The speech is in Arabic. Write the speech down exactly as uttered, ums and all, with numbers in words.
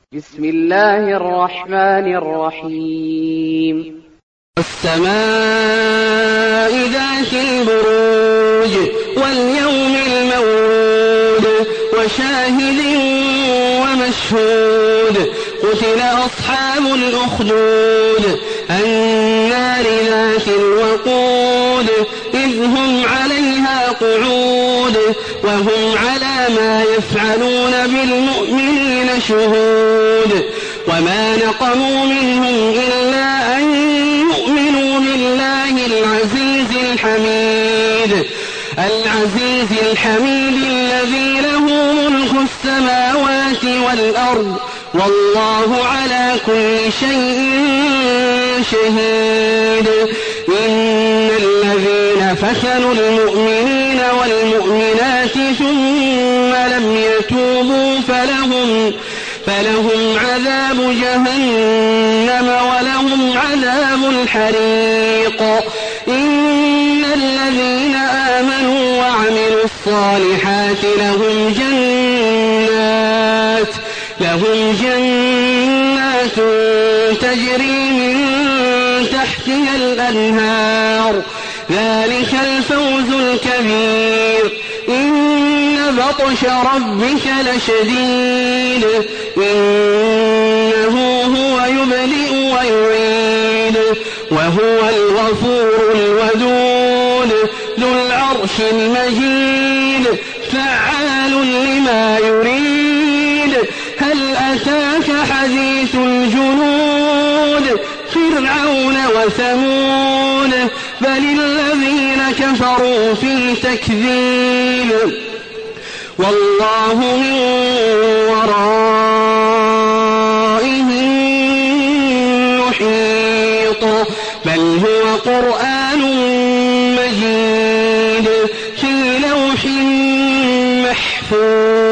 بسم الله الرحمن الرحيم والسماء ذات البروج واليوم الموعود وشاهد ومشهود قتل أصحاب الأخدود النار ذات الوقود إذ هم عليها قعود وهم على ما يفعلون بالمؤمنين شهود وما نقموا منهم إلا أن يؤمنوا بالله العزيز الحميد العزيز الحميد الذي له ملك السماوات والأرض والله على كل شيء شهيد إن الذين فتنوا المؤمنين والمؤمنات ثم لم يتوبوا فلهم فلهم عذاب جهنم ولهم عذاب الحريق إن الذين آمنوا وعملوا الصالحات لهم جنات لهم جنات تجري من تحتها الأنهار ذلك الفوز الكبير إن بطش ربك لشديد إنه هو يبدئ ويعيد وهو الغفور الودود ذو العرش المجيد فعال لما يريد هل أتاك حديث الجنود فرعون وثمود بل الذين كفروا في تكذيب والله من ورائهم محيط بل هو قرآن مجيد في لوح محفوظ.